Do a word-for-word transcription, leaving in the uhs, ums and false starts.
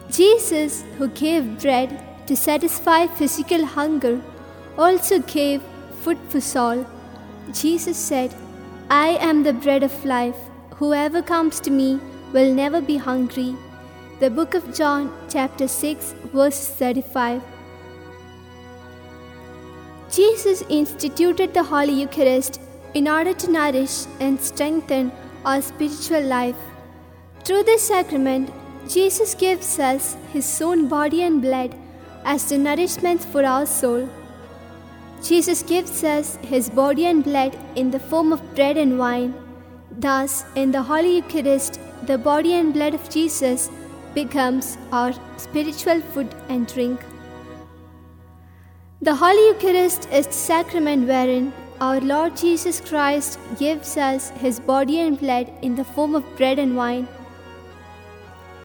Jesus, who gave bread to satisfy physical hunger, also gave food for soul. Jesus said, "I am the bread of life. Whoever comes to me will never be hungry." The book of John, chapter six, verse thirty-five. Jesus instituted the Holy Eucharist in order to nourish and strengthen our spiritual life. Through this sacrament, Jesus gives us His own body and blood as the nourishment for our soul. Jesus gives us His body and blood in the form of bread and wine. Thus, in the Holy Eucharist, the body and blood of Jesus becomes our spiritual food and drink. The Holy Eucharist is the sacrament wherein our Lord Jesus Christ gives us His body and blood in the form of bread and wine.